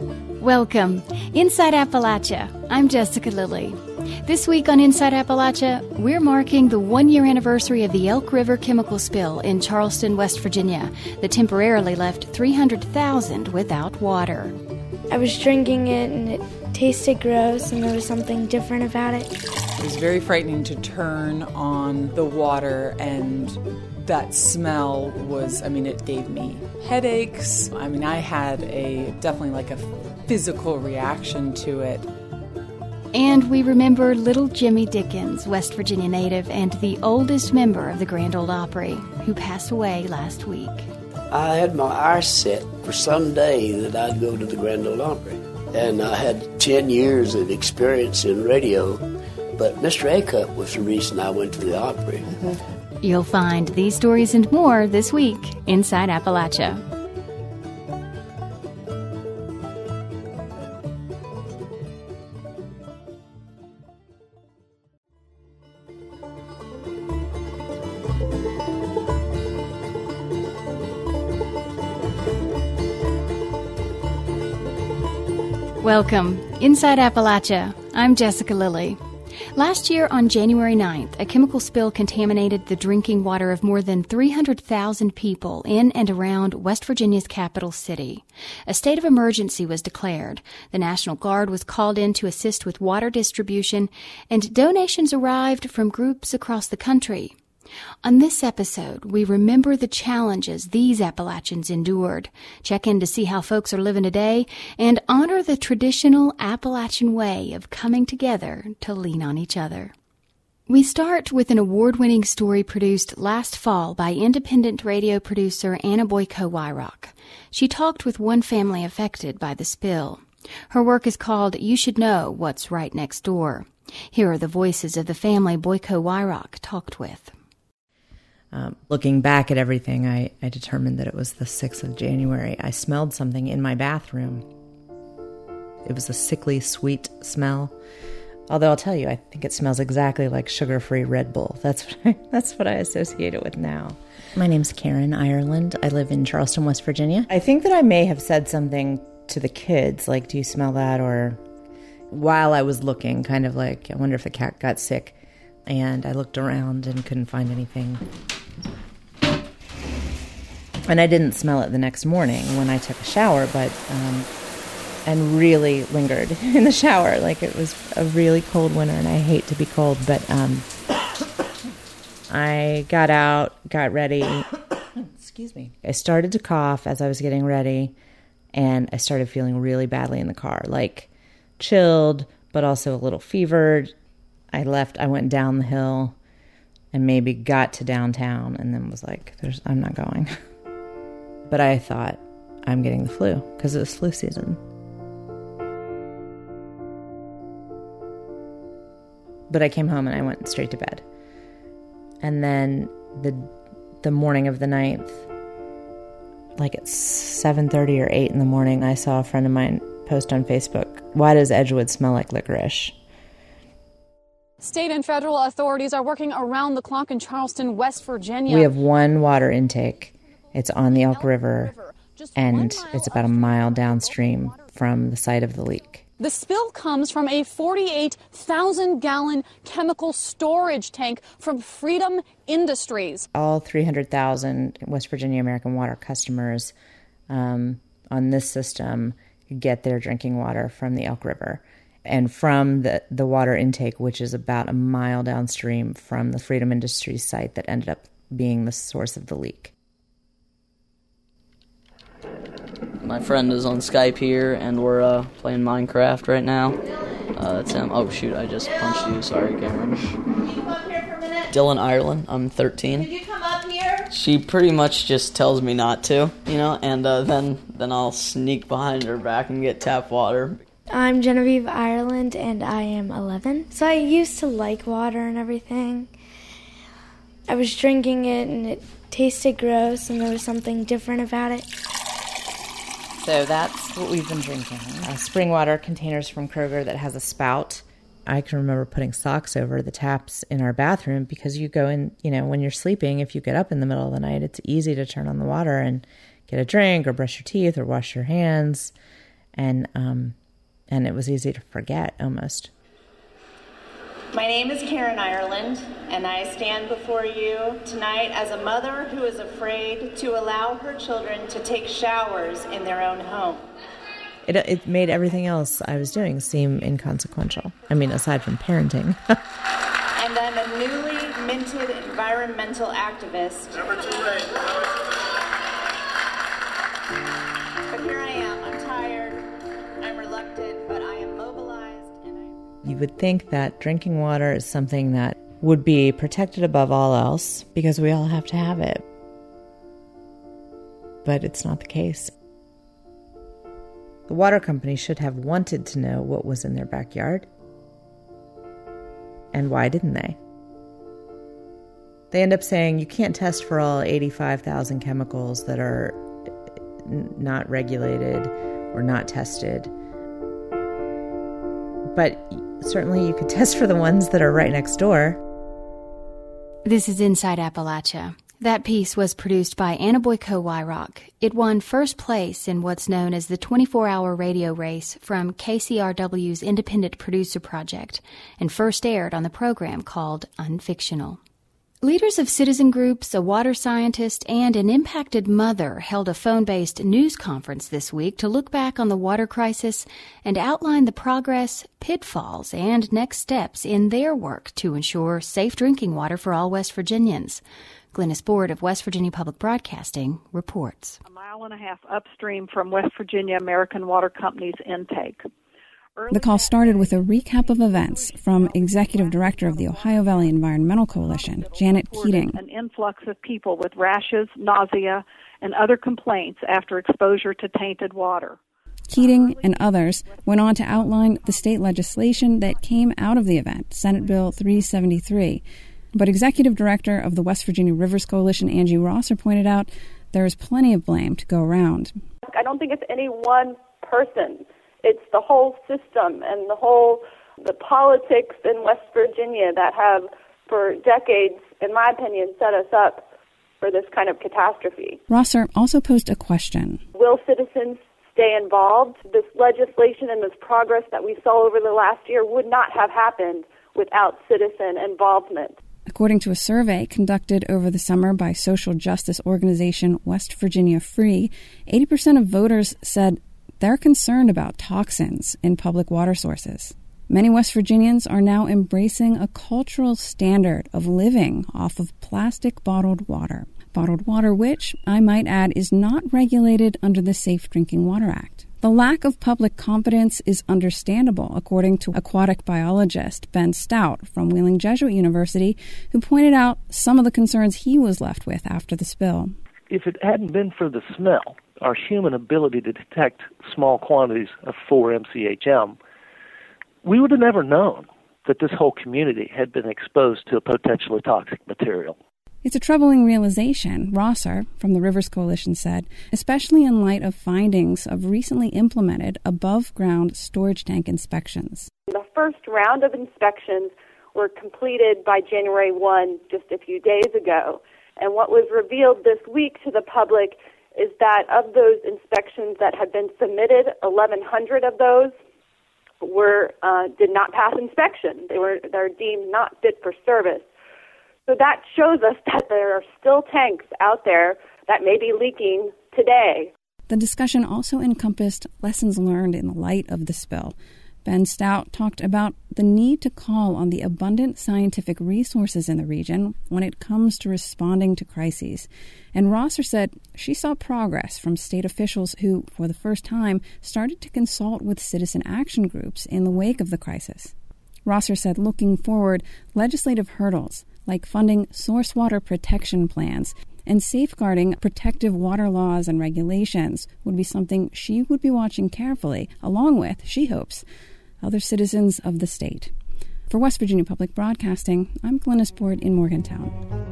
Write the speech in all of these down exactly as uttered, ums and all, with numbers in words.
Welcome. Inside Appalachia. I'm Jessica Lilly. This week on Inside Appalachia, we're marking the one-year anniversary of the Elk River chemical spill in Charleston, West Virginia, that temporarily left three hundred thousand without water. I was drinking it, and it tasted gross, and there was something different about it. It was very frightening to turn on the water, and that smell was, I mean, it gave me headaches. I mean, I had a definitely like a physical reaction to it. And we remember little Jimmy Dickens, West Virginia native and the oldest member of the Grand Ole Opry, who passed away last week. I had my eyes set for some day that I'd go to the Grand Ole Opry. And I had ten years of experience in radio, but Mister Acup was the reason I went to the Opry. Mm-hmm. You'll find these stories and more this week inside Appalachia. Welcome. Inside Appalachia. I'm Jessica Lilly. Last year on January ninth, a chemical spill contaminated the drinking water of more than three hundred thousand people in and around West Virginia's capital city. A state of emergency was declared. The National Guard was called in to assist with water distribution, and donations arrived from groups across the country. On this episode, we remember the challenges these Appalachians endured, check in to see how folks are living today, and honor the traditional Appalachian way of coming together to lean on each other. We start with an award-winning story produced last fall by independent radio producer Anna Boyko-Wyrock. She talked with one family affected by the spill. Her work is called You Should Know What's Right Next Door. Here are the voices of the family Boyko-Wyrock talked with. Um, looking back at everything, I, I determined that it was the sixth of January. I smelled something in my bathroom. It was a sickly, sweet smell. Although I'll tell you, I think it smells exactly like sugar-free Red Bull. That's what I, that's what I associate it with now. My name's Karen Ireland. I live in Charleston, West Virginia. I think that I may have said something to the kids, like, do you smell that? Or while I was looking, kind of like, I wonder if the cat got sick. And I looked around and couldn't find anything. And I didn't smell it the next morning when I took a shower, but, um, and really lingered in the shower. Like, it was a really cold winter, and I hate to be cold, but um, I got out, got ready. Excuse me. I started to cough as I was getting ready, and I started feeling really badly in the car, like chilled, but also a little fevered. I left, I went down the hill and maybe got to downtown and then was like, "There's, I'm not going." But I thought, I'm getting the flu because it was flu season. But I came home and I went straight to bed. And then the the morning of the ninth, like at seven thirty or eight in the morning, I saw a friend of mine post on Facebook, "Why does Edgewood smell like licorice?" State and federal authorities are working around the clock in Charleston, West Virginia. We have one water intake. It's on the Elk River, and it's about a mile downstream from the site of the leak. The spill comes from a forty-eight thousand gallon chemical storage tank from Freedom Industries. All three hundred thousand West Virginia American Water customers um, on this system get their drinking water from the Elk River. And from the, the water intake, which is about a mile downstream from the Freedom Industries site that ended up being the source of the leak. My friend is on Skype here, and we're uh, playing Minecraft right now. Uh, that's him. Oh, shoot, I just punched you. Sorry, Cameron. Can you come up here for a minute? Dylan Ireland. I'm thirteen. Could you come up here? She pretty much just tells me not to, you know, and uh, then, then I'll sneak behind her back and get tap water. I'm Genevieve Ireland, and I am eleven. So I used to like water and everything. I was drinking it, and it tasted gross, and there was something different about it. So that's what we've been drinking. Uh, spring water containers from Kroger that has a spout. I can remember putting socks over the taps in our bathroom because you go in, you know, when you're sleeping, if you get up in the middle of the night, it's easy to turn on the water and get a drink or brush your teeth or wash your hands. and um, and it was easy to forget almost. My name is Karen Ireland, and I stand before you tonight as a mother who is afraid to allow her children to take showers in their own home. It, it made everything else I was doing seem inconsequential. I mean, aside from parenting. And I'm a newly minted environmental activist. Never too late. But here I am. I'm tired. I'm reluctant, but I am mobilized. And I... You would think that drinking water is something that would be protected above all else because we all have to have it. But it's not the case. The water company should have wanted to know what was in their backyard. And why didn't they? They end up saying you can't test for all eighty-five thousand chemicals that are n- not regulated or not tested. But certainly you could test for the ones that are right next door. This is Inside Appalachia. That piece was produced by Anna Boyko-Wyrock. It won first place in what's known as the twenty-four hour radio race from K C R W's Independent Producer Project and first aired on the program called Unfictional. Leaders of citizen groups, a water scientist, and an impacted mother held a phone-based news conference this week to look back on the water crisis and outline the progress, pitfalls, and next steps in their work to ensure safe drinking water for all West Virginians. Glennis Board of West Virginia Public Broadcasting reports. A mile and a half upstream from West Virginia American Water Company's intake. The call started with a recap of events from Executive Director of the Ohio Valley Environmental Coalition, Janet Keating. An influx of people with rashes, nausea, and other complaints after exposure to tainted water. Keating and others went on to outline the state legislation that came out of the event, Senate Bill three seventy-three. But Executive Director of the West Virginia Rivers Coalition, Angie Rosser, pointed out there is plenty of blame to go around. I don't think it's any one person. It's the whole system and the whole, the politics in West Virginia that have, for decades, in my opinion, set us up for this kind of catastrophe. Rosser also posed a question. Will citizens stay involved? This legislation and this progress that we saw over the last year would not have happened without citizen involvement. According to a survey conducted over the summer by social justice organization West Virginia Free, eighty percent of voters said they're concerned about toxins in public water sources. Many West Virginians are now embracing a cultural standard of living off of plastic bottled water. Bottled water which, I might add, is not regulated under the Safe Drinking Water Act. The lack of public confidence is understandable, according to aquatic biologist Ben Stout from Wheeling Jesuit University, who pointed out some of the concerns he was left with after the spill. If it hadn't been for the smell, our human ability to detect small quantities of four M C H M, we would have never known that this whole community had been exposed to a potentially toxic material. It's a troubling realization, Rosser from the Rivers Coalition said, especially in light of findings of recently implemented above-ground storage tank inspections. The first round of inspections were completed by January first, just a few days ago. And what was revealed this week to the public is that of those inspections that had been submitted, eleven hundred of those were uh, did not pass inspection. They were they're deemed not fit for service. So that shows us that there are still tanks out there that may be leaking today. The discussion also encompassed lessons learned in the light of the spill. Ben Stout talked about the need to call on the abundant scientific resources in the region when it comes to responding to crises. And Rosser said she saw progress from state officials who, for the first time, started to consult with citizen action groups in the wake of the crisis. Rosser said looking forward, legislative hurdles like funding source water protection plans and safeguarding protective water laws and regulations would be something she would be watching carefully, along with, she hopes, other citizens of the state. For West Virginia Public Broadcasting, I'm Glennis Board in Morgantown.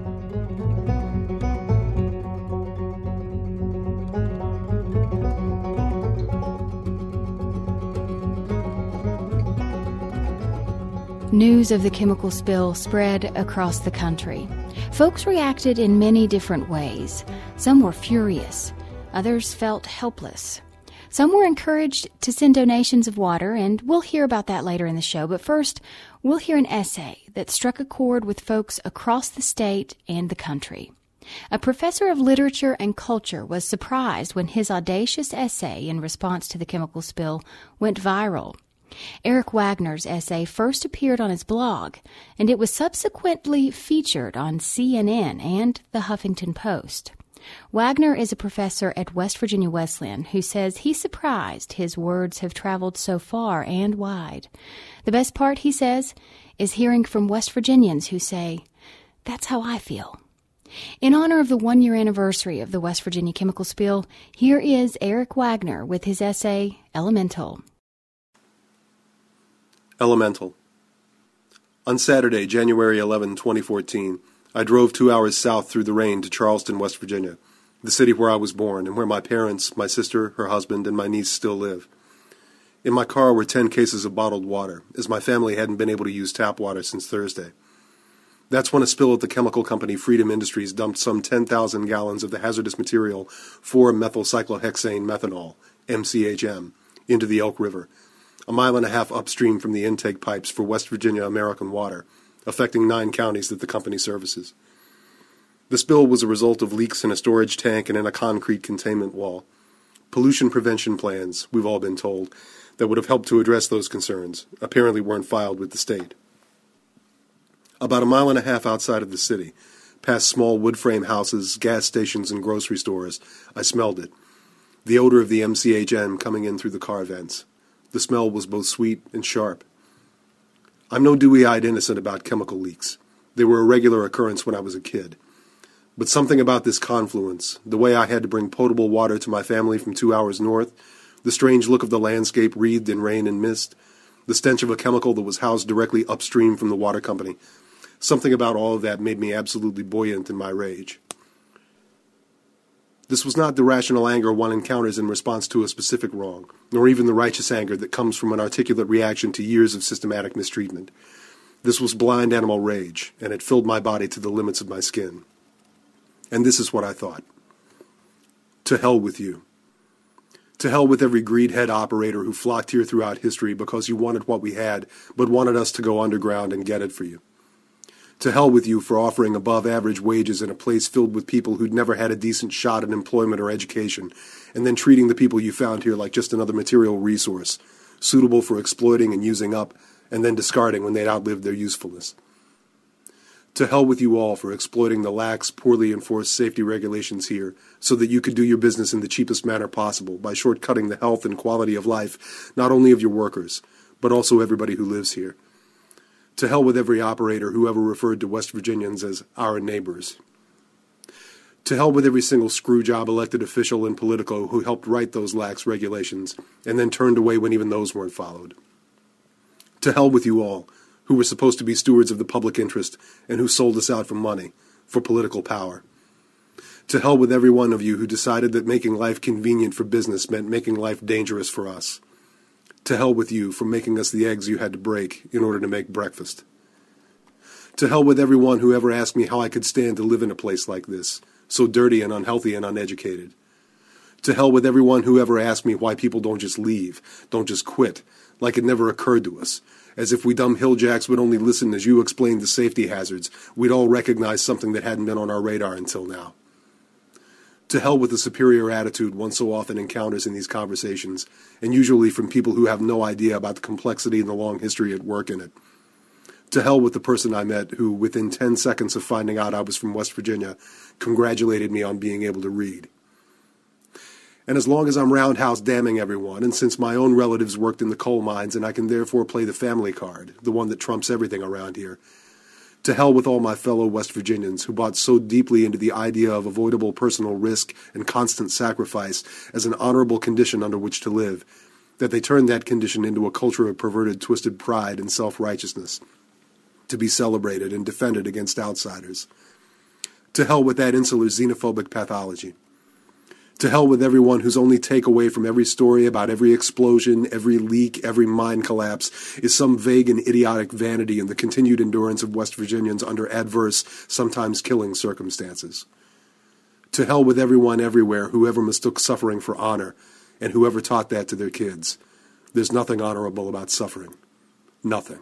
News of the chemical spill spread across the country. Folks reacted in many different ways. Some were furious. Others felt helpless. Some were encouraged to send donations of water, and we'll hear about that later in the show. But first, we'll hear an essay that struck a chord with folks across the state and the country. A professor of literature and culture was surprised when his audacious essay in response to the chemical spill went viral. Eric Wagner's essay first appeared on his blog, and it was subsequently featured on C N N and the Huffington Post. Wagner is a professor at West Virginia Wesleyan who says he's surprised his words have traveled so far and wide. The best part, he says, is hearing from West Virginians who say, "That's how I feel." In honor of the one-year anniversary of the West Virginia chemical spill, here is Eric Wagner with his essay, Elemental. Elemental. On Saturday, January eleventh, twenty fourteen, I drove two hours south through the rain to Charleston, West Virginia, the city where I was born and where my parents, my sister, her husband, and my niece still live. In my car were ten cases of bottled water, as my family hadn't been able to use tap water since Thursday. That's when a spill at the chemical company Freedom Industries dumped some ten thousand gallons of the hazardous material four methyl cyclohexane methanol, M C H M, into the Elk River, a mile and a half upstream from the intake pipes for West Virginia American Water, affecting nine counties that the company services. The spill was a result of leaks in a storage tank and in a concrete containment wall. Pollution prevention plans, we've all been told, that would have helped to address those concerns, apparently weren't filed with the state. About a mile and a half outside of the city, past small wood frame houses, gas stations, and grocery stores, I smelled it. The odor of the M C H M coming in through the car vents. The smell was both sweet and sharp. I'm no dewy-eyed innocent about chemical leaks. They were a regular occurrence when I was a kid. But something about this confluence, the way I had to bring potable water to my family from two hours north, the strange look of the landscape wreathed in rain and mist, the stench of a chemical that was housed directly upstream from the water company, something about all of that made me absolutely buoyant in my rage. This was not the rational anger one encounters in response to a specific wrong, nor even the righteous anger that comes from an articulate reaction to years of systematic mistreatment. This was blind animal rage, and it filled my body to the limits of my skin. And this is what I thought. To hell with you. To hell with every greedhead operator who flocked here throughout history because you wanted what we had, but wanted us to go underground and get it for you. To hell with you for offering above-average wages in a place filled with people who'd never had a decent shot at employment or education, and then treating the people you found here like just another material resource, suitable for exploiting and using up, and then discarding when they'd outlived their usefulness. To hell with you all for exploiting the lax, poorly enforced safety regulations here so that you could do your business in the cheapest manner possible by shortcutting the health and quality of life not only of your workers, but also everybody who lives here. To hell with every operator who ever referred to West Virginians as our neighbors. To hell with every single screwjob elected official in Politico who helped write those lax regulations and then turned away when even those weren't followed. To hell with you all, who were supposed to be stewards of the public interest and who sold us out for money, for political power. To hell with every one of you who decided that making life convenient for business meant making life dangerous for us. To hell with you for making us the eggs you had to break in order to make breakfast. To hell with everyone who ever asked me how I could stand to live in a place like this, so dirty and unhealthy and uneducated. To hell with everyone who ever asked me why people don't just leave, don't just quit, like it never occurred to us, as if we dumb hilljacks would only listen as you explained the safety hazards, we'd all recognize something that hadn't been on our radar until now. To hell with the superior attitude one so often encounters in these conversations, and usually from people who have no idea about the complexity and the long history at work in it. To hell with the person I met who, within ten seconds of finding out I was from West Virginia, congratulated me on being able to read. And as long as I'm roundhouse damning everyone, and since my own relatives worked in the coal mines and I can therefore play the family card, the one that trumps everything around here, to hell with all my fellow West Virginians who bought so deeply into the idea of avoidable personal risk and constant sacrifice as an honorable condition under which to live, that they turned that condition into a culture of perverted, twisted pride and self-righteousness, to be celebrated and defended against outsiders. To hell with that insular xenophobic pathology. To hell with everyone whose only takeaway from every story about every explosion, every leak, every mine collapse is some vague and idiotic vanity in the continued endurance of West Virginians under adverse, sometimes killing circumstances. To hell with everyone everywhere who ever mistook suffering for honor, and whoever taught that to their kids. There's nothing honorable about suffering. Nothing.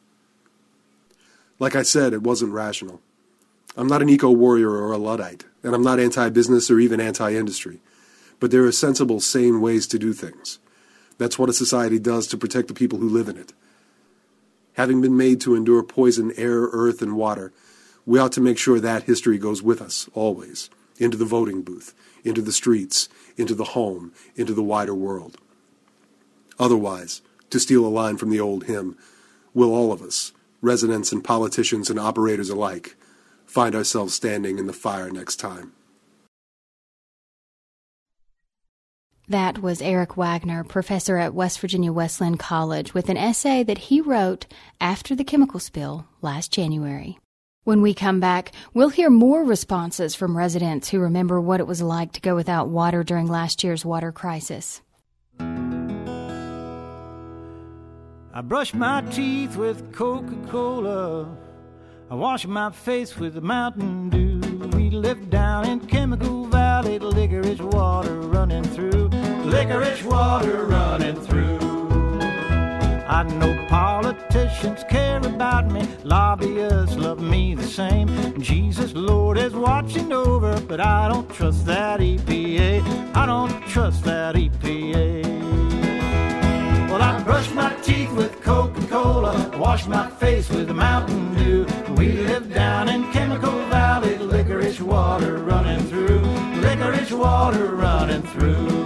Like I said, it wasn't rational. I'm not an eco-warrior or a Luddite, and I'm not anti-business or even anti-industry. But there are sensible, sane ways to do things. That's what a society does to protect the people who live in it. Having been made to endure poison, air, earth, and water, we ought to make sure that history goes with us, always, into the voting booth, into the streets, into the home, into the wider world. Otherwise, to steal a line from the old hymn, will all of us, residents and politicians and operators alike, find ourselves standing in the fire next time. That was Eric Wagner, professor at West Virginia Wesleyan College, with an essay that he wrote after the chemical spill last January. When we come back, we'll hear more responses from residents who remember what it was like to go without water during last year's water crisis. I brush my teeth with Coca-Cola. I wash my face with Mountain Dew. We live down in Chemical Valley, licorice water running through, licorice water running through. I know politicians care about me, lobbyists love me the same. Jesus, Lord, is watching over, but I don't trust that E P A. I don't trust that E P A. Well, I brush my teeth with Coca-Cola, wash my face with Mountain Dew. We live down in Chemical Valley, licorice water running through, licorice water running through.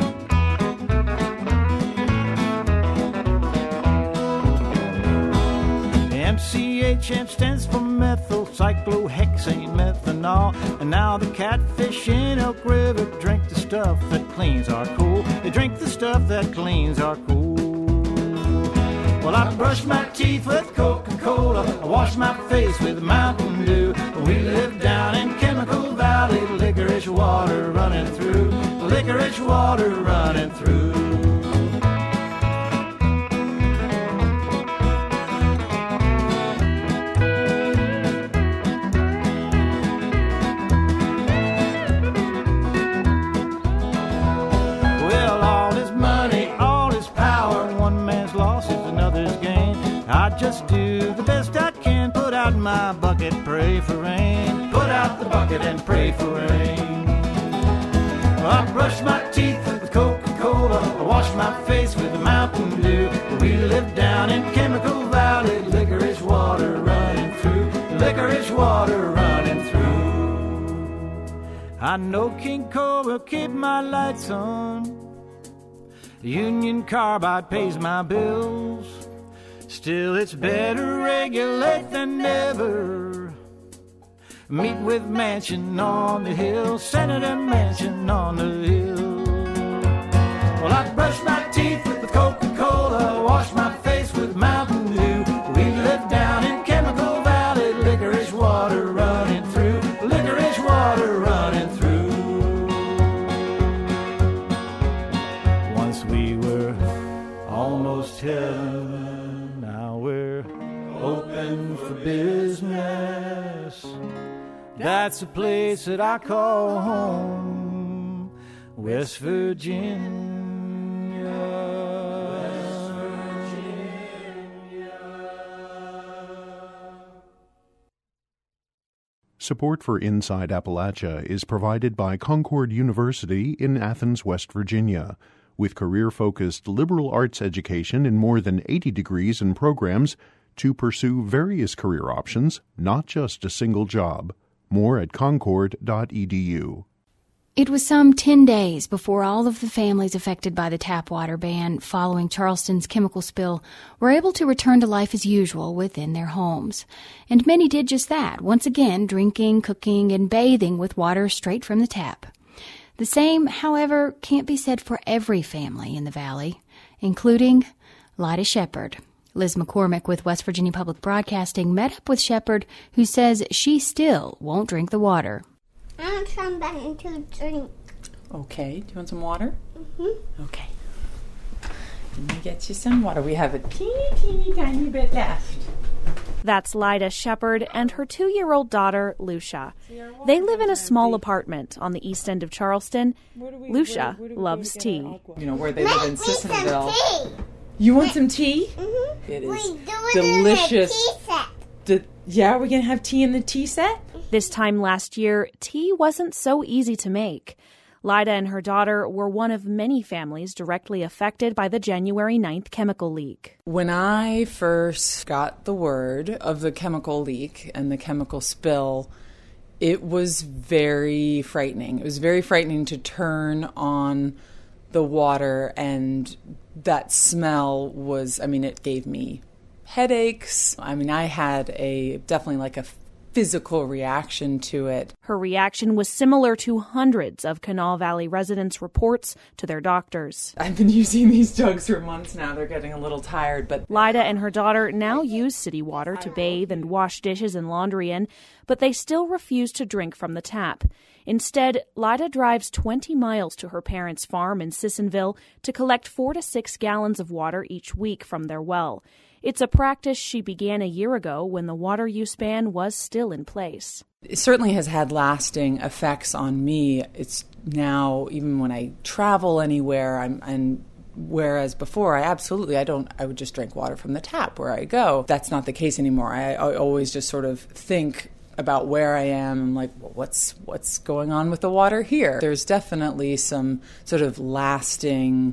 M C H M stands for methyl cyclohexane methanol. And now the catfish in Elk River drink the stuff that cleans our cool. They drink the stuff that cleans our cool. Well, I brush my teeth with Coca-Cola, I wash my face with Mountain Dew. We live down in Chemical Valley, licorice water running through, licorice water running through. Just do the best I can, put out my bucket, pray for rain. Put out the bucket and pray for rain. Well, I brush my teeth with Coca-Cola, I wash my face with Mountain Dew. We live down in Chemical Valley, licorice water running through, licorice water running through. I know King Cole will keep my lights on. Union Carbide pays my bills. Still, it's better regulate than never. Meet with Manchin on the hill, Senator Manchin on the hill. Well, I brush my teeth with the Coca-Cola, wash my face with Mountain Dew. We live down in Chemical Valley, licorice water running through, licorice water running through. Once we were almost heaven. We're open for business. That's a place that I call home, West Virginia. West Virginia. Support for Inside Appalachia is provided by Concord University in Athens, West Virginia. With career-focused liberal arts education in more than eighty degrees and programs to pursue various career options, not just a single job. More at concord dot e d u. It was some ten days before all of the families affected by the tap water ban following Charleston's chemical spill were able to return to life as usual within their homes. And many did just that, once again drinking, cooking, and bathing with water straight from the tap. The same, however, can't be said for every family in the Valley, including Lyda Shepard. Liz McCormick with West Virginia Public Broadcasting met up with Shepard, who says she still won't drink the water. I want something to drink. Okay, do you want some water? Mm-hmm. Okay. Let me get you some water. We have a teeny, teeny, tiny bit left. That's Lyda Shepard and her two-year-old daughter, Lucia. They live in a small apartment on the east end of Charleston. Lucia loves tea. You know, where they live in Sissonville. You want some tea? Mm-hmm. It is delicious. Tea set. The, yeah, we're going to have tea in the tea set? This time last year, tea wasn't so easy to make. Lyda and her daughter were one of many families directly affected by the January ninth chemical leak. When I first got the word of the chemical leak and the chemical spill, it was very frightening. It was very frightening to turn on the water, and that smell was, I mean, it gave me headaches. I mean, I had a definitely like a physical reaction to it. Her reaction was similar to hundreds of Kanawha Valley residents' reports to their doctors. I've been using these jugs for months now. They're getting a little tired, but... Lyda and her daughter now use city water to bathe and wash dishes and laundry in, but they still refuse to drink from the tap. Instead, Lyda drives twenty miles to her parents' farm in Sissonville to collect four to six gallons of water each week from their well. It's a practice she began a year ago when the water use ban was still in place. It certainly has had lasting effects on me. It's now, even when I travel anywhere, I'm, and whereas before I absolutely, I don't, I would just drink water from the tap where I go. That's not the case anymore. I, I always just sort of think about where I am. I'm like, well, what's what's going on with the water here? There's definitely some sort of lasting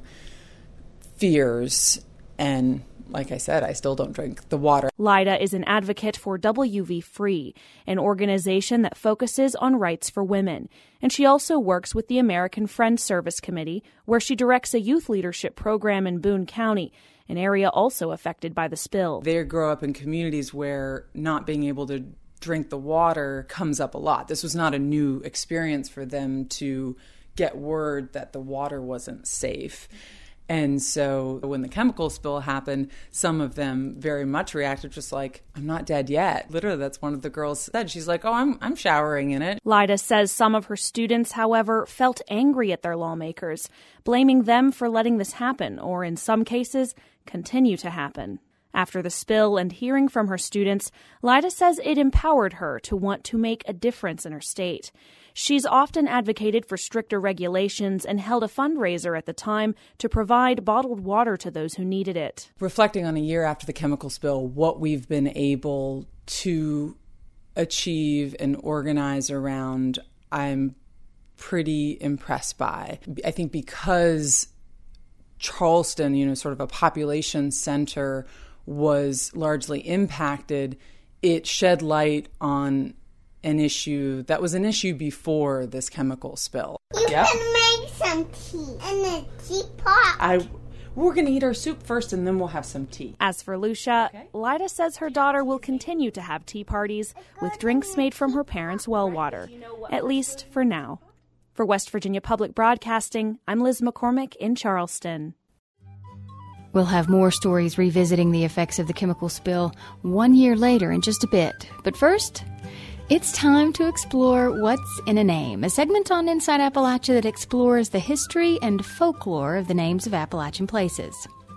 fears, and like I said, I still don't drink the water. Lyda is an advocate for W V Free, an organization that focuses on rights for women. And she also works with the American Friends Service Committee, where she directs a youth leadership program in Boone County, an area also affected by the spill. They grow up in communities where not being able to drink the water comes up a lot. This was not a new experience for them to get word that the water wasn't safe. And so when the chemical spill happened, some of them very much reacted just like, I'm not dead yet. Literally, that's one of the girls said. She's like, oh, I'm I'm showering in it. Lyda says some of her students, however, felt angry at their lawmakers, blaming them for letting this happen, or in some cases, continue to happen. After the spill and hearing from her students, Lyda says it empowered her to want to make a difference in her state. She's often advocated for stricter regulations and held a fundraiser at the time to provide bottled water to those who needed it. Reflecting on a year after the chemical spill, what we've been able to achieve and organize around, I'm pretty impressed by. I think because Charleston, you know, sort of a population center, was largely impacted, it shed light on an issue that was an issue before this chemical spill. You yep. can make some tea in a teapot. I, we're going to eat our soup first, and then we'll have some tea. As for Lucia, okay. Lyda says her daughter will continue to have tea parties with drinks made from her parents' well water, at least for now. For West Virginia Public Broadcasting, I'm Liz McCormick in Charleston. We'll have more stories revisiting the effects of the chemical spill one year later in just a bit. But first, it's time to explore What's in a Name, a segment on Inside Appalachia that explores the history and folklore of the names of Appalachian places.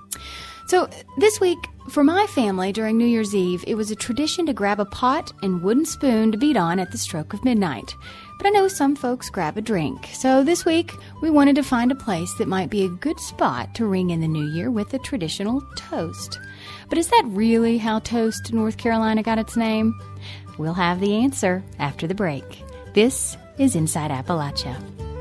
So this week, for my family during New Year's Eve, it was a tradition to grab a pot and wooden spoon to beat on at the stroke of midnight. But I know some folks grab a drink. So this week, we wanted to find a place that might be a good spot to ring in the new year with a traditional toast. But is that really how Toast, North Carolina got its name? We'll have the answer after the break. This is Inside Appalachia.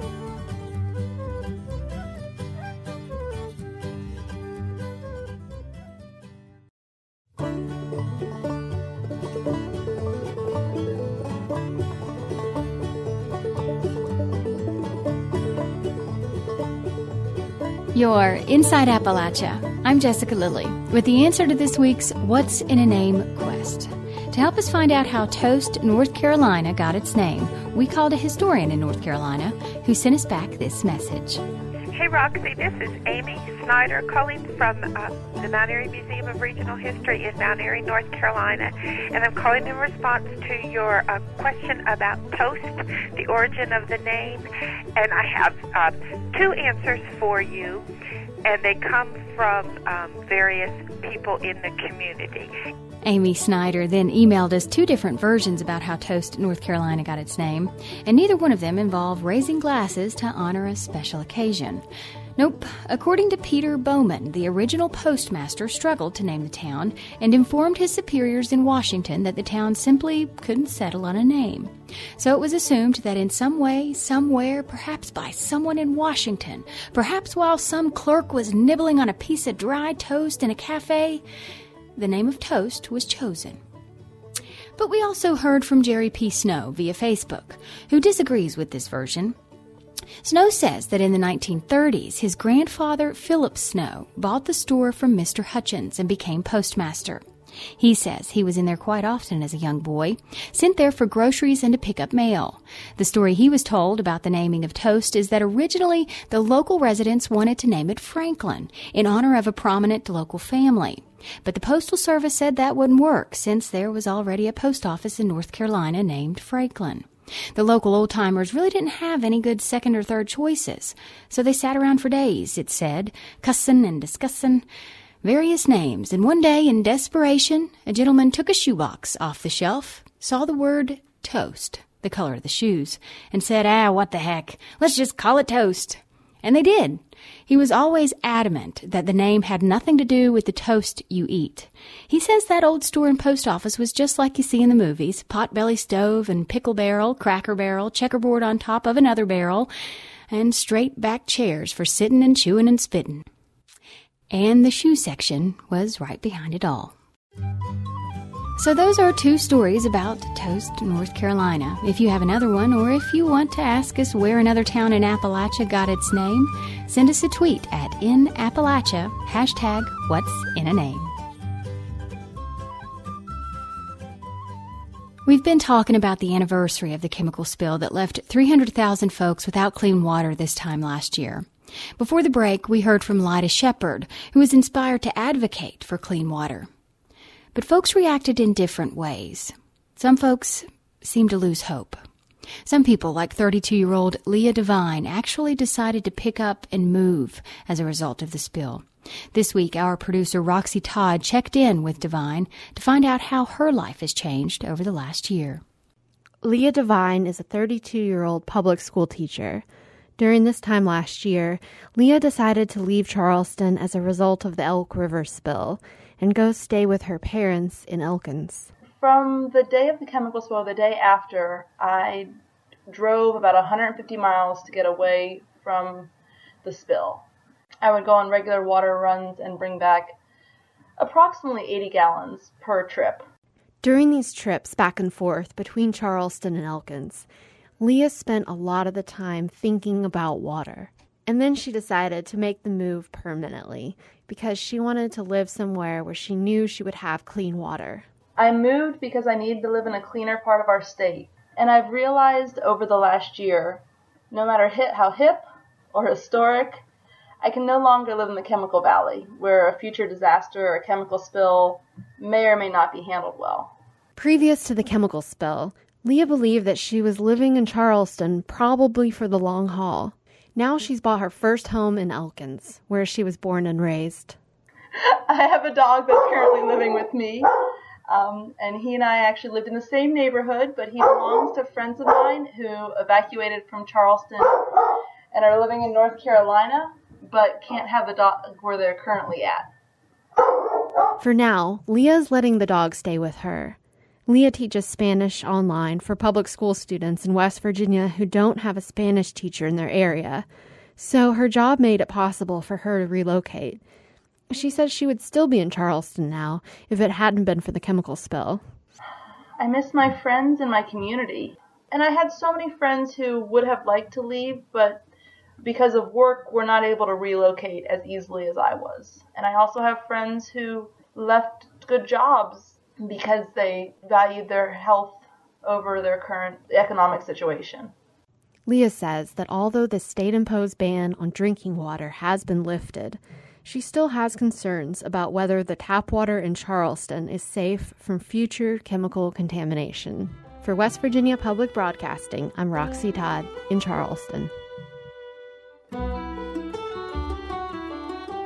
You're Inside Appalachia. I'm Jessica Lilly with the answer to this week's What's in a Name quest. To help us find out how Toast, North Carolina got its name, we called a historian in North Carolina who sent us back this message. Hey, Roxy, this is Amy Snyder calling from uh, the Mount Airy Museum of Regional History in Mount Airy, North Carolina, and I'm calling in response to your uh, question about toast, the origin of the name, and I have um, two answers for you. and they come from um, various people in the community. Amy Snyder then emailed us two different versions about how Toast, North Carolina got its name, and neither one of them involved raising glasses to honor a special occasion. Nope. According to Peter Bowman, the original postmaster struggled to name the town and informed his superiors in Washington that the town simply couldn't settle on a name. So it was assumed that in some way, somewhere, perhaps by someone in Washington, perhaps while some clerk was nibbling on a piece of dry toast in a cafe, the name of Toast was chosen. But we also heard from Jerry P. Snow via Facebook, who disagrees with this version. Snow says that in the nineteen thirties, his grandfather, Philip Snow, bought the store from Mister Hutchins and became postmaster. He says he was in there quite often as a young boy, sent there for groceries and to pick up mail. The story he was told about the naming of Toast is that originally the local residents wanted to name it Franklin, in honor of a prominent local family. But the Postal Service said that wouldn't work, since there was already a post office in North Carolina named Franklin. The local old-timers really didn't have any good second or third choices, so they sat around for days, it said, cussin' and discussin' various names, and one day, in desperation, a gentleman took a shoebox off the shelf, saw the word Toast, the color of the shoes, and said, ah, what the heck, let's just call it Toast. And they did. He was always adamant that the name had nothing to do with the toast you eat. He says that old store and post office was just like you see in the movies, potbelly stove and pickle barrel, cracker barrel, checkerboard on top of another barrel, and straight back chairs for sitting and chewing and spitting. And the shoe section was right behind it all. So those are two stories about Toast, North Carolina. If you have another one, or if you want to ask us where another town in Appalachia got its name, send us a tweet at In Appalachia, hashtag What's in a Name. We've been talking about the anniversary of the chemical spill that left three hundred thousand folks without clean water this time last year. Before the break, we heard from Lyda Shepard, who was inspired to advocate for clean water. But folks reacted in different ways. Some folks seemed to lose hope. Some people, like thirty-two-year-old Leah Devine, actually decided to pick up and move as a result of the spill. This week, our producer Roxy Todd checked in with Devine to find out how her life has changed over the last year. Leah Devine is a thirty-two-year-old public school teacher. During this time last year, Leah decided to leave Charleston as a result of the Elk River spill and go stay with her parents in Elkins. From the day of the chemical spill, the day after, I drove about one hundred fifty miles to get away from the spill. I would go on regular water runs and bring back approximately eighty gallons per trip. During these trips back and forth between Charleston and Elkins, Leah spent a lot of the time thinking about water. And then she decided to make the move permanently because she wanted to live somewhere where she knew she would have clean water. I moved because I needed to live in a cleaner part of our state. And I've realized over the last year, no matter hit how hip or historic, I can no longer live in the chemical valley, where a future disaster or a chemical spill may or may not be handled well. Previous to the chemical spill, Leah believed that she was living in Charleston probably for the long haul. Now she's bought her first home in Elkins, where she was born and raised. I have a dog that's currently living with me, um, and he and I actually lived in the same neighborhood, but he belongs to friends of mine who evacuated from Charleston and are living in North Carolina, but can't have the dog where they're currently at. For now, Leah's letting the dog stay with her. Leah teaches Spanish online for public school students in West Virginia who don't have a Spanish teacher in their area, so her job made it possible for her to relocate. She says she would still be in Charleston now if it hadn't been for the chemical spill. I miss my friends and my community, and I had so many friends who would have liked to leave, but because of work were not able to relocate as easily as I was. And I also have friends who left good jobs because they valued their health over their current economic situation. Leah says that although the state-imposed ban on drinking water has been lifted, she still has concerns about whether the tap water in Charleston is safe from future chemical contamination. For West Virginia Public Broadcasting, I'm Roxy Todd in Charleston.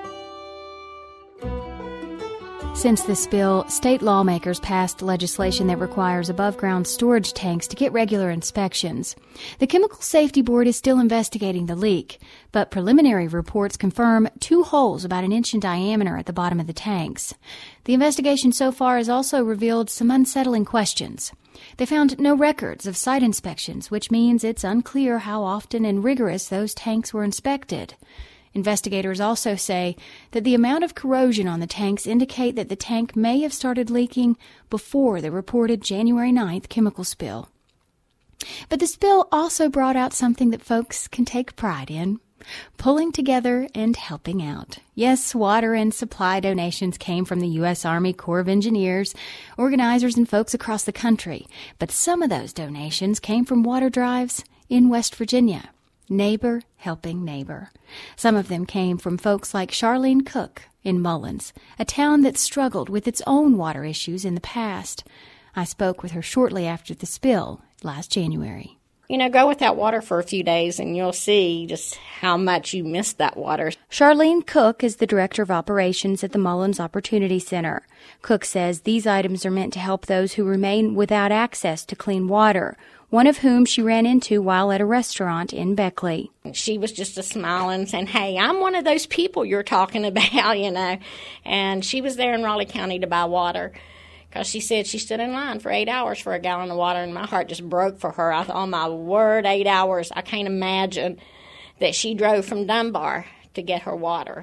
Since the spill, state lawmakers passed legislation that requires above-ground storage tanks to get regular inspections. The Chemical Safety Board is still investigating the leak, but preliminary reports confirm two holes about an inch in diameter at the bottom of the tanks. The investigation so far has also revealed some unsettling questions. They found no records of site inspections, which means it's unclear how often and rigorous those tanks were inspected. Investigators also say that the amount of corrosion on the tanks indicate that the tank may have started leaking before the reported January ninth chemical spill. But the spill also brought out something that folks can take pride in: pulling together and helping out. Yes, water and supply donations came from the U S Army Corps of Engineers, organizers, and folks across the country. But some of those donations came from water drives in West Virginia. Neighbor helping neighbor. Some of them came from folks like Charlene Cook in Mullins, a town that struggled with its own water issues in the past. I spoke with her shortly after the spill last January. You know, go without water for a few days and you'll see just how much you miss that water. Charlene Cook is the Director of Operations at the Mullins Opportunity Center. Cook says these items are meant to help those who remain without access to clean water, one of whom she ran into while at a restaurant in Beckley. She was just a smiling, saying, hey, I'm one of those people you're talking about, you know. And she was there in Raleigh County to buy water because she said she stood in line for eight hours for a gallon of water, and my heart just broke for her. I thought, oh, my word, eight hours. I can't imagine that she drove from Dunbar to get her water.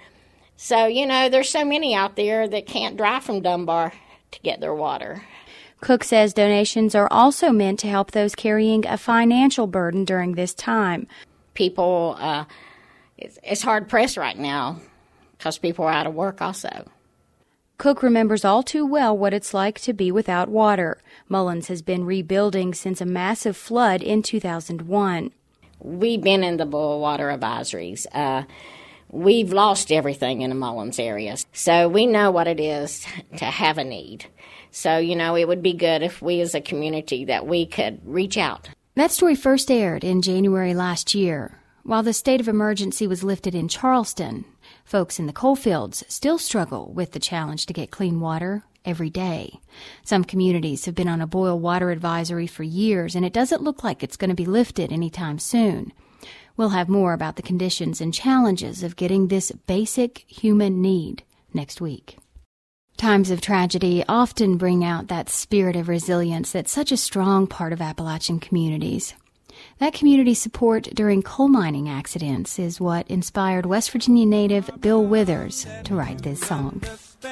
So, you know, there's so many out there that can't drive from Dunbar to get their water. Cook says donations are also meant to help those carrying a financial burden during this time. People, uh, it's, it's hard pressed right now because people are out of work also. Cook remembers all too well what it's like to be without water. Mullins has been rebuilding since a massive flood in two thousand one. We've been in the boil water advisories. Uh, we've lost everything in the Mullins area. So we know what it is to have a need. So, you know, it would be good if we as a community that we could reach out. That story first aired in January last year. While the state of emergency was lifted in Charleston, folks in the coalfields still struggle with the challenge to get clean water every day. Some communities have been on a boil water advisory for years, and it doesn't look like it's going to be lifted anytime soon. We'll have more about the conditions and challenges of getting this basic human need next week. Times of tragedy often bring out that spirit of resilience that's such a strong part of Appalachian communities. That community support during coal mining accidents is what inspired West Virginia native Bill Withers to write this song.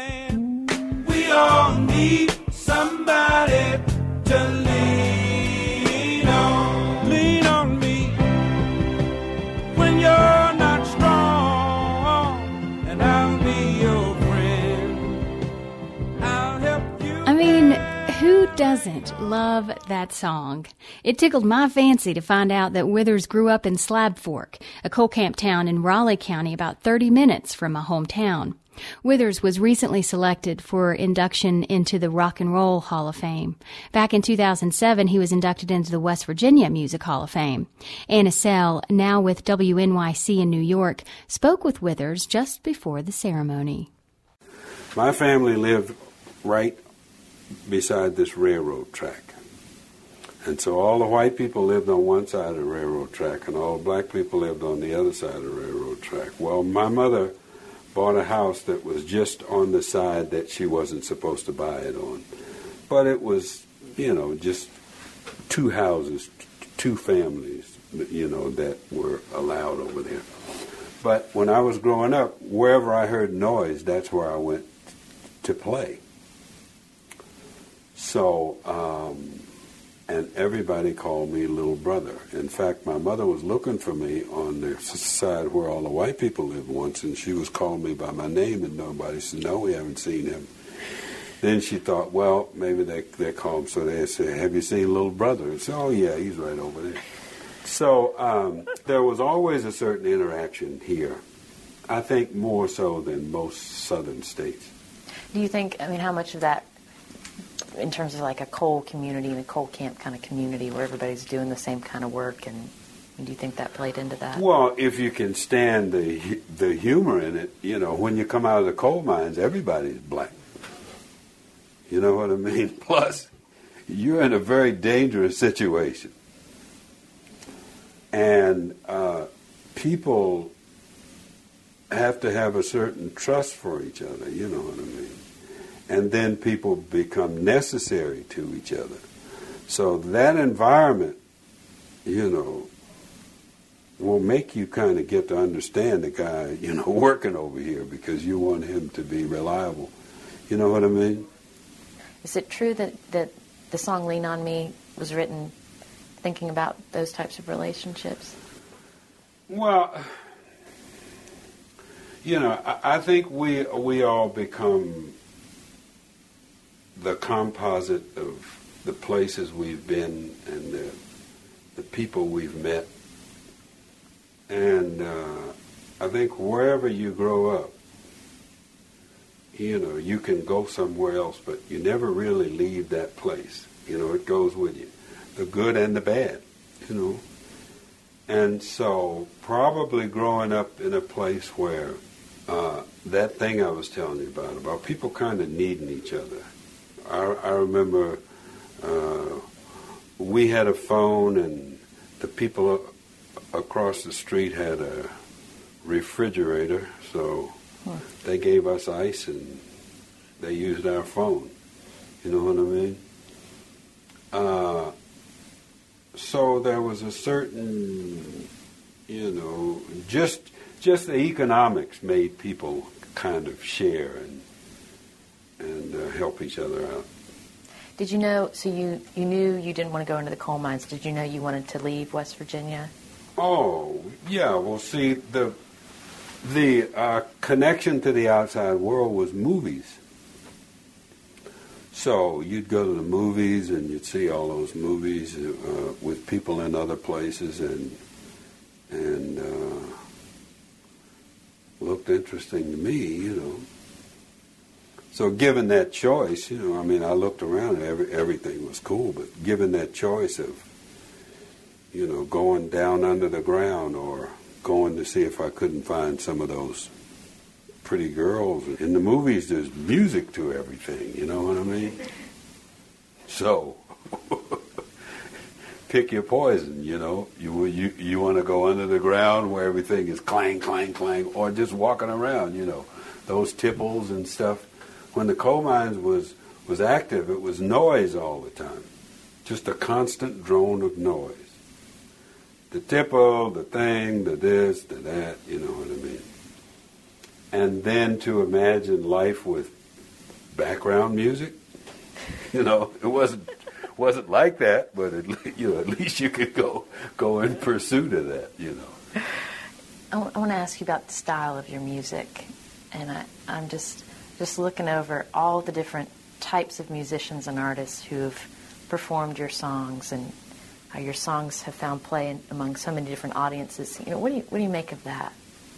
We all need somebody to lean on. Lean on me when you're not strong, and I'll be your friend. I'll help you. I mean, who doesn't love that song? It tickled my fancy to find out that Withers grew up in Slab Fork, a coal camp town in Raleigh County about thirty minutes from my hometown. Withers was recently selected for induction into the Rock and Roll Hall of Fame. Back in two thousand seven, he was inducted into the West Virginia Music Hall of Fame. Anna Sell, now with W N Y C in New York, spoke with Withers just before the ceremony. My family lived right beside this railroad track. And so all the white people lived on one side of the railroad track, and all the black people lived on the other side of the railroad track. Well, my mother bought a house that was just on the side that she wasn't supposed to buy it on. But it was, you know, just two houses, two families, you know, that were allowed over there. But when I was growing up, wherever I heard noise, that's where I went to play. So, um, and everybody called me little brother. In fact, my mother was looking for me on the side where all the white people lived once, and she was calling me by my name, and nobody said, no, we haven't seen him. Then she thought, well, maybe they they call him, so they said, have you seen little brother? And said, oh, yeah, he's right over there. So um, there was always a certain interaction here, I think more so than most southern states. Do you think, I mean, how much of that, in terms of like a coal community and a coal camp kind of community where everybody's doing the same kind of work, and, and do you think that played into that? Well, if you can stand the the humor in it, you know, when you come out of the coal mines, everybody's black. You know what I mean? Plus, you're in a very dangerous situation. And uh, people have to have a certain trust for each other, you know what I mean? And then people become necessary to each other. So that environment, you know, will make you kind of get to understand the guy, you know, working over here, because you want him to be reliable. You know what I mean? Is it true that, that the song Lean on Me was written thinking about those types of relationships? Well, you know, I, I think we we all become the composite of the places we've been and the, the people we've met. And uh, I think wherever you grow up, you know, you can go somewhere else, but you never really leave that place. You know, it goes with you, the good and the bad, you know. And so probably growing up in a place where uh, that thing I was telling you about, about people kind of needing each other. I, I remember uh, we had a phone, and the people across the street had a refrigerator, so huh. they gave us ice and they used our phone. You know what I mean? Uh, so there was a certain, you know, just just the economics made people kind of share and and uh, help each other out. Did you know, so you, you knew you didn't want to go into the coal mines. Did you know you wanted to leave West Virginia? Oh, yeah. Well, see, the the uh, connection to the outside world was movies. So you'd go to the movies and you'd see all those movies uh, with people in other places, and and uh, looked interesting to me, you know. So given that choice, you know, I mean, I looked around and every, everything was cool, but given that choice of, you know, going down under the ground or going to see if I couldn't find some of those pretty girls. In the movies, there's music to everything, you know what I mean? So, pick your poison, you know. You you you want to go under the ground where everything is clang, clang, clang, or just walking around, you know, those tipples and stuff. When the coal mines was, was active, it was noise all the time, just a constant drone of noise. The tipple, the thing, the this, the that, you know what I mean? And then to imagine life with background music, you know, it wasn't wasn't like that, but at least, you know, at least you could go go in pursuit of that, you know. I, w- I want to ask you about the style of your music, and I, I'm just just looking over all the different types of musicians and artists who have performed your songs, and how your songs have found play in, among so many different audiences. You know, what do you what do you make of that?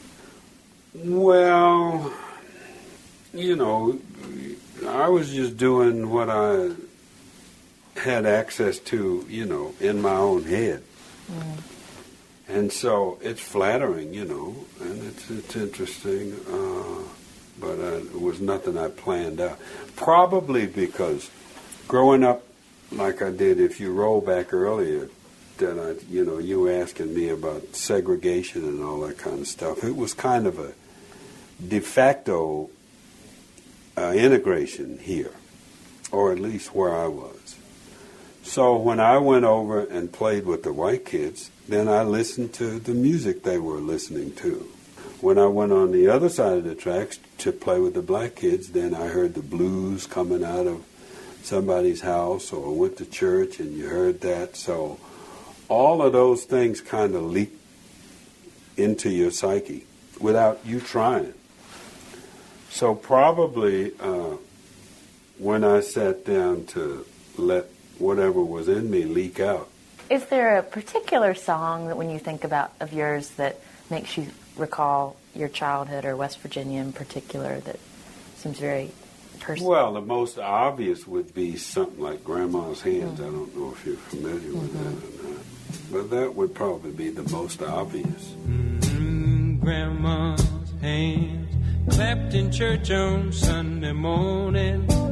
Well, you know, I was just doing what I had access to, you know, in my own head. Mm. And so it's flattering, you know, and it's, it's interesting, uh, but uh, it was nothing I planned out. Probably because growing up like I did, if you roll back earlier, that I, you know, you were asking me about segregation and all that kind of stuff. It was kind of a de facto uh, integration here, or at least where I was. So when I went over and played with the white kids, then I listened to the music they were listening to. When I went on the other side of the tracks to play with the black kids, then I heard the blues coming out of somebody's house, or went to church and you heard that. So all of those things kind of leak into your psyche without you trying. So probably uh, when I sat down to let whatever was in me leak out. Is there a particular song that when you think about of yours that makes you recall your childhood or West Virginia in particular that seems very personal? Well, the most obvious would be something like Grandma's Hands. Mm-hmm. I don't know if you're familiar with mm-hmm. that or not. But that would probably be the most obvious. Mm-hmm. Grandma's hands clapped in church on Sunday morning.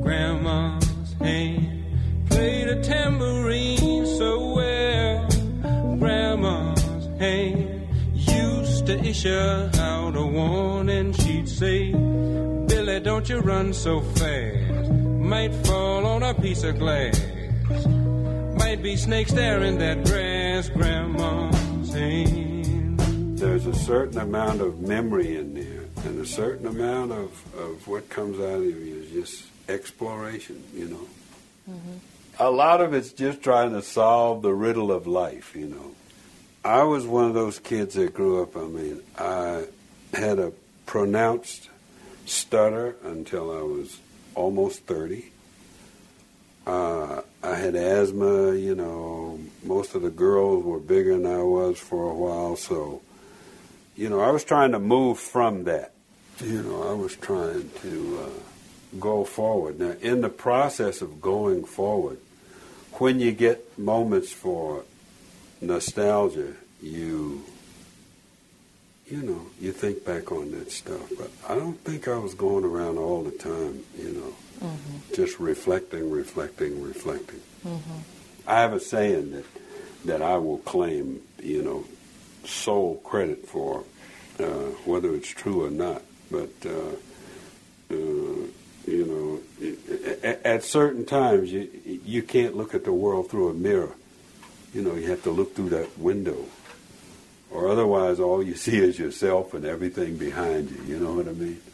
Grandma's hand played a tambourine so well. Grandma's hand used to issue out a warning. She'd say, Billy, don't you run so fast. Might fall on a piece of glass. Might be snakes there in that grass. Grandma's hand. There's a certain amount of memory in there, and a certain amount of, of what comes out of you is just exploration, you know. Mm-hmm. A lot of it's just trying to solve the riddle of life, you know. I was one of those kids that grew up, I mean, I had a pronounced stutter until I was almost thirty. Uh, I had asthma, you know. Most of the girls were bigger than I was for a while, so, you know, I was trying to move from that. You know, I was trying to uh, go forward. Now, in the process of going forward, when you get moments for nostalgia, you, you know, you think back on that stuff. But I don't think I was going around all the time, you know, mm-hmm. just reflecting, reflecting, reflecting. Mm-hmm. I have a saying that that I will claim, you know, sole credit for, uh, whether it's true or not. But, uh, uh, you know, at, at certain times you you can't look at the world through a mirror. You know, you have to look through that window. Or otherwise all you see is yourself and everything behind you. You know what I mean?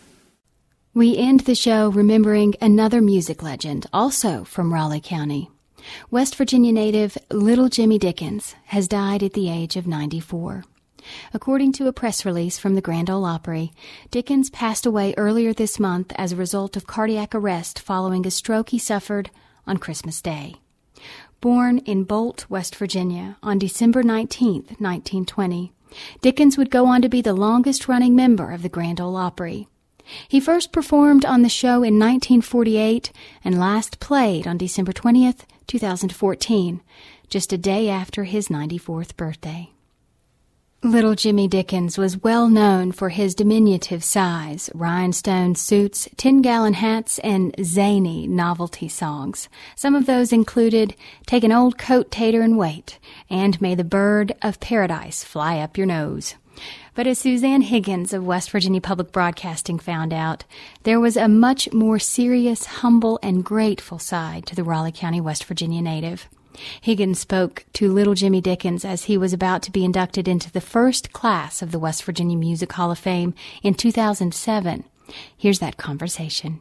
We end the show remembering another music legend, also from Raleigh County. West Virginia native Little Jimmy Dickens has died at the age of ninety-four. According to a press release from the Grand Ole Opry, Dickens passed away earlier this month as a result of cardiac arrest following a stroke he suffered on Christmas Day. Born in Bolt, West Virginia, on December nineteenth, nineteen twenty, Dickens would go on to be the longest-running member of the Grand Ole Opry. He first performed on the show in nineteen forty-eight and last played on December twentieth, two thousand fourteen, just a day after his ninety-fourth birthday. Little Jimmy Dickens was well known for his diminutive size, rhinestone suits, ten-gallon hats, and zany novelty songs. Some of those included Take an Old Coat, Tater, and Wait, and May the Bird of Paradise Fly Up Your Nose. But as Suzanne Higgins of West Virginia Public Broadcasting found out, there was a much more serious, humble, and grateful side to the Raleigh County, West Virginia native. Higgins spoke to Little Jimmy Dickens as he was about to be inducted into the first class of the West Virginia Music Hall of Fame in two thousand seven. Here's that conversation.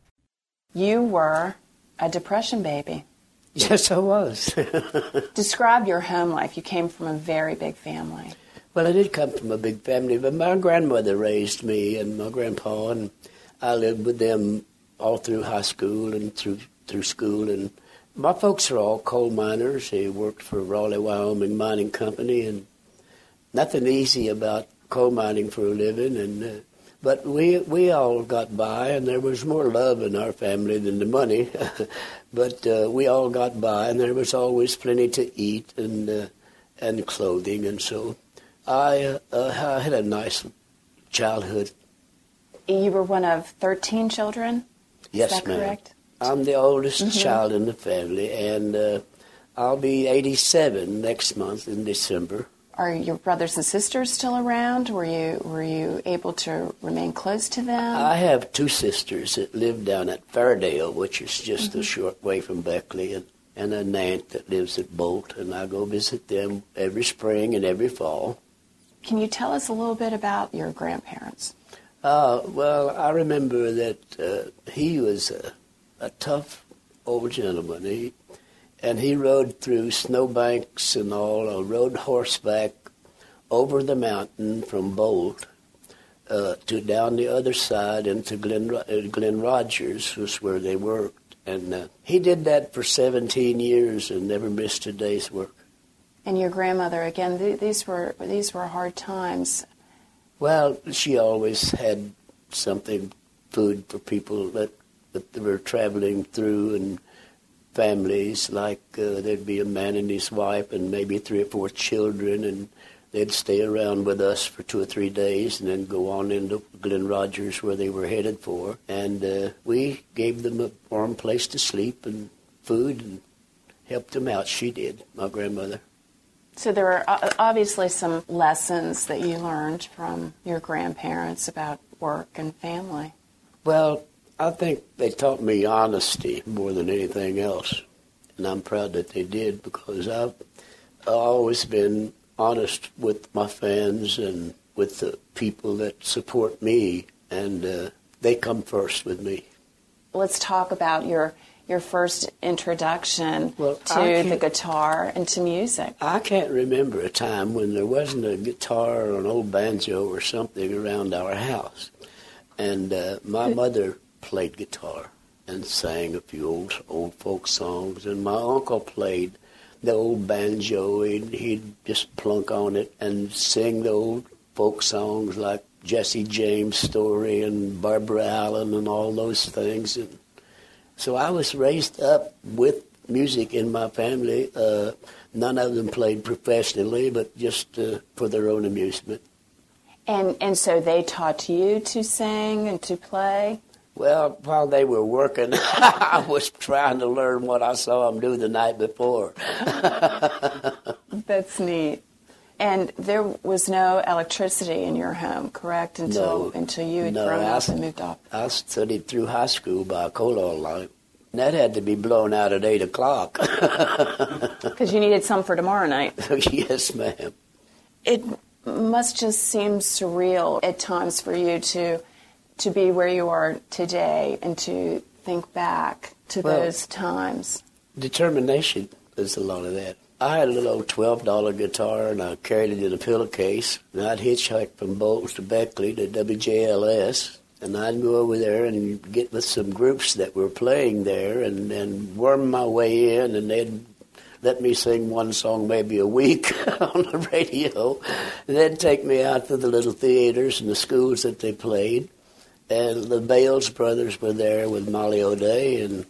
You were a depression baby. Yes, I was. Describe your home life. You came from a very big family. Well, I did come from a big family, but my grandmother raised me and my grandpa, and I lived with them all through high school and through through school. And my folks are all coal miners. They worked for Raleigh, Wyoming Mining Company, and nothing easy about coal mining for a living. And uh, but we we all got by, and there was more love in our family than the money. But uh, we all got by, and there was always plenty to eat and uh, and clothing, and so I uh, I had a nice childhood. You were one of thirteen children? Yes, Is that ma'am. correct? I'm the oldest Mm-hmm. child in the family, and uh, I'll be eighty-seven next month in December. Are your brothers and sisters still around? Were you were you able to remain close to them? I have two sisters that live down at Fairdale, which is just Mm-hmm. a short way from Beckley, and, and an aunt that lives at Bolt, and I go visit them every spring and every fall. Can you tell us a little bit about your grandparents? Uh, well, I remember that uh, he was a, a tough old gentleman, he, and he rode through snowbanks and all, or rode horseback over the mountain from Bolt uh, to down the other side into Glen, uh, Glen Rogers, was where they worked. And uh, he did that for seventeen years and never missed a day's work. And your grandmother, again, th- these were these were hard times. Well, she always had something, food for people that, that were traveling through, and families, like uh, there'd be a man and his wife and maybe three or four children, and they'd stay around with us for two or three days and then go on into Glen Rogers where they were headed for. And uh, we gave them a warm place to sleep and food and helped them out. She did, my grandmother. So there were obviously some lessons that you learned from your grandparents about work and family. Well, I think they taught me honesty more than anything else. And I'm proud that they did, because I've always been honest with my fans and with the people that support me, and uh, they come first with me. Let's talk about your your first introduction well, to the guitar and to music. I can't remember a time when there wasn't a guitar or an old banjo or something around our house. And uh, my mother played guitar and sang a few old old folk songs, and my uncle played the old banjo, and he'd just plunk on it and sing the old folk songs like Jesse James' Story and Barbara Allen and all those things. And so I was raised up with music in my family. Uh, none of them played professionally, but just uh, for their own amusement. And and so they taught you to sing and to play? Well, while they were working, I was trying to learn what I saw them do the night before. That's neat. And there was no electricity in your home, correct, until no, until you had no, grown I, up and moved off? I studied through high school by a coal light. And that had to be blown out at eight o'clock. Because you needed some for tomorrow night. Yes, ma'am. It must just seem surreal at times for you to to be where you are today and to think back to well, those times. Determination is a lot of that. I had a little old twelve dollar guitar, and I carried it in a pillowcase, and I'd hitchhike from Bolts to Beckley to W J L S, and I'd go over there and get with some groups that were playing there and, and worm my way in, and they'd let me sing one song maybe a week on the radio, and they'd take me out to the little theaters and the schools that they played. And the Bales brothers were there with Molly O'Day, and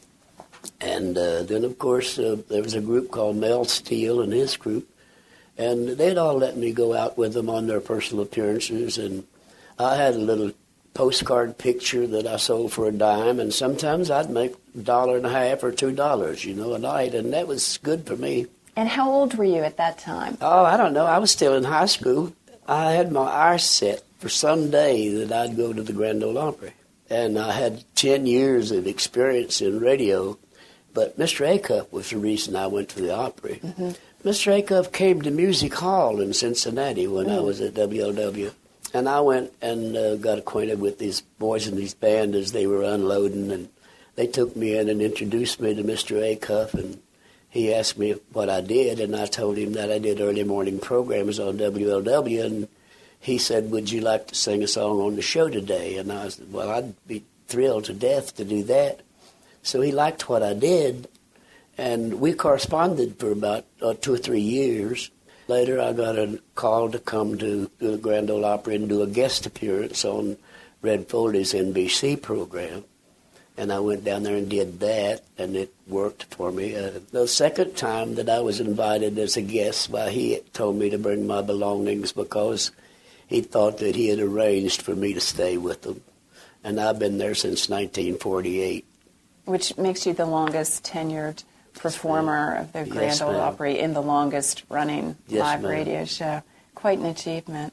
and uh, then, of course, uh, there was a group called Mel Steele and his group, and they'd all let me go out with them on their personal appearances, and I had a little postcard picture that I sold for a dime, and sometimes I'd make a dollar and a half or two dollars, you know, a night, and that was good for me. And how old were you at that time? Oh, I don't know. I was still in high school. I had my eyes set for some day that I'd go to the Grand Ole Opry. And I had ten years of experience in radio, but Mister Acuff was the reason I went to the Opry. Mm-hmm. Mister Acuff came to Music Hall in Cincinnati when mm. I was at W L W. And I went and uh, got acquainted with these boys in these bands as they were unloading, and they took me in and introduced me to Mister Acuff, and he asked me what I did, and I told him that I did early morning programs on W L W, and he said, would you like to sing a song on the show today? And I said, well, I'd be thrilled to death to do that. So he liked what I did, and we corresponded for about uh, two or three years. Later, I got a call to come to the Grand Ole Opry and do a guest appearance on Red Foley's N B C program. And I went down there and did that, and it worked for me. Uh, the second time that I was invited as a guest, well, he told me to bring my belongings because he thought that he had arranged for me to stay with them. And I've been there since nineteen forty-eight. Which makes you the longest tenured performer of the Grand Yes, Ole ma'am. Opry in the longest running Yes, live ma'am. radio show. Quite an achievement.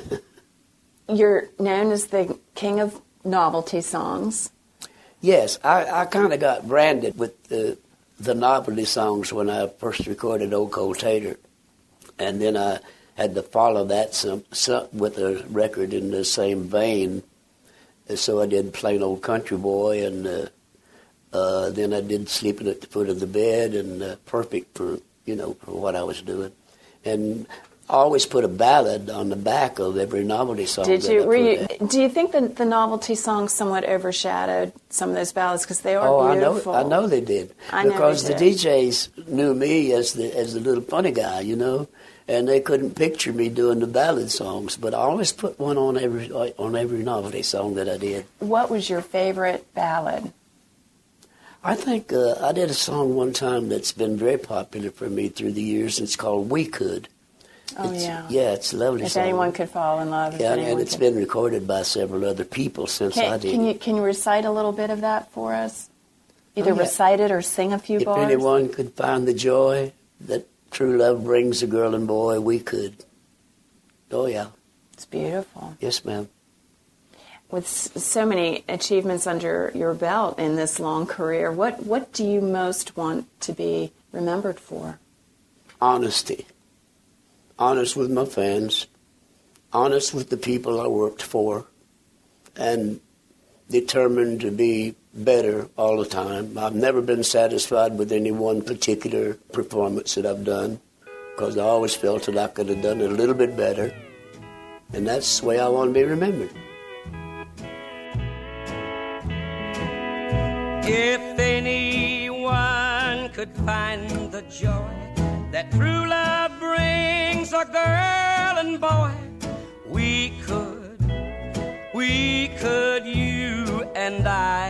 You're known as the king of novelty songs. Yes, I, I kind of got branded with the, the novelty songs when I first recorded Old Cold Tater. And then I had to follow that some, some, with a record in the same vein. And so I did Plain Old Country Boy, and uh, uh, then I did Sleeping at the Foot of the Bed, and uh, Perfect for, you know, for what I was doing. And I always put a ballad on the back of every novelty song. Did that you? I Were put you? out. Do you think that the novelty songs somewhat overshadowed some of those ballads because they are Oh, beautiful? I know, I know they did. I know because they the did. D Js knew me as the as the little funny guy, you know, and they couldn't picture me doing the ballad songs. But I always put one on every on every novelty song that I did. What was your favorite ballad? I think uh, I did a song one time that's been very popular for me through the years. It's called "We Could," Oh, it's, yeah. Yeah, it's a lovely If song. anyone could fall in love. Yeah, if and it's could. been recorded by several other people since Can, I did. can you can you recite a little bit of that for us? Either Oh, yeah. recite it or sing a few If bars. anyone could find the joy that true love brings a girl and boy, we could. Oh, yeah. It's beautiful. Yes, ma'am. With so many achievements under your belt in this long career, what, what do you most want to be remembered for? Honesty. Honest with my fans. Honest with the people I worked for. And determined to be better all the time. I've never been satisfied with any one particular performance that I've done, because I always felt that I could have done it a little bit better. And that's the way I want to be remembered. If anyone could find the joy that true love brings a girl and boy, we could, we could, you and I.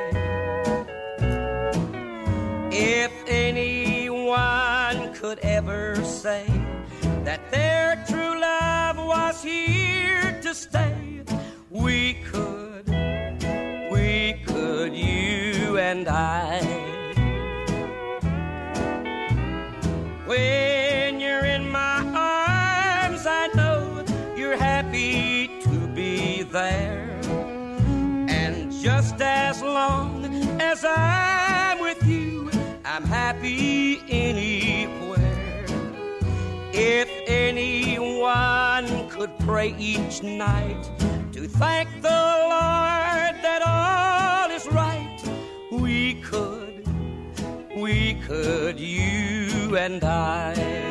If anyone could ever say that their true love was here to stay, we could, we could, you and I. When you're in my arms, I know you're happy to be there. And just as long as I'm with you, I'm happy anywhere. If anyone could pray each night to thank the Lord that all is right, we could, we could, you and I.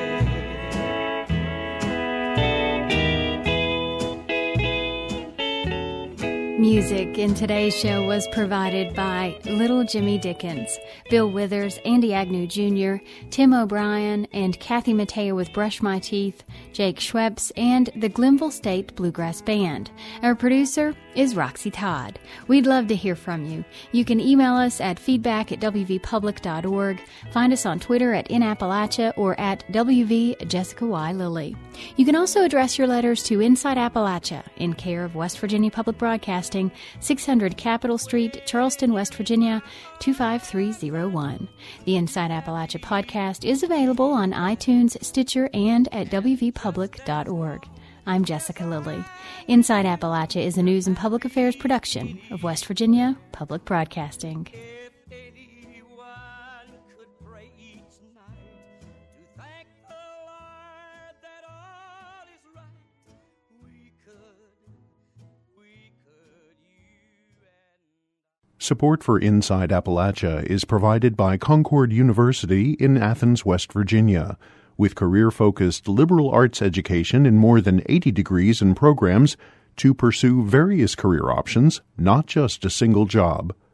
Music in today's show was provided by Little Jimmy Dickens, Bill Withers, Andy Agnew Junior, Tim O'Brien, and Kathy Mateo with Brush My Teeth, Jake Schweppes, and the Glenville State Bluegrass Band. Our producer is Roxy Todd. We'd love to hear from you. You can email us at feedback at w v public dot org, find us on Twitter at In Appalachia or at W V Jessica Y. Lilly. You can also address your letters to Inside Appalachia in care of West Virginia Public Broadcasting, six hundred Capitol Street, Charleston, West Virginia, two five three zero one. The Inside Appalachia podcast is available on iTunes, Stitcher, and at w v public dot org. I'm Jessica Lilly. Inside Appalachia is a news and public affairs production of West Virginia Public Broadcasting. Support for Inside Appalachia is provided by Concord University in Athens, West Virginia, with career-focused liberal arts education in more than eighty degrees and programs to pursue various career options, not just a single job.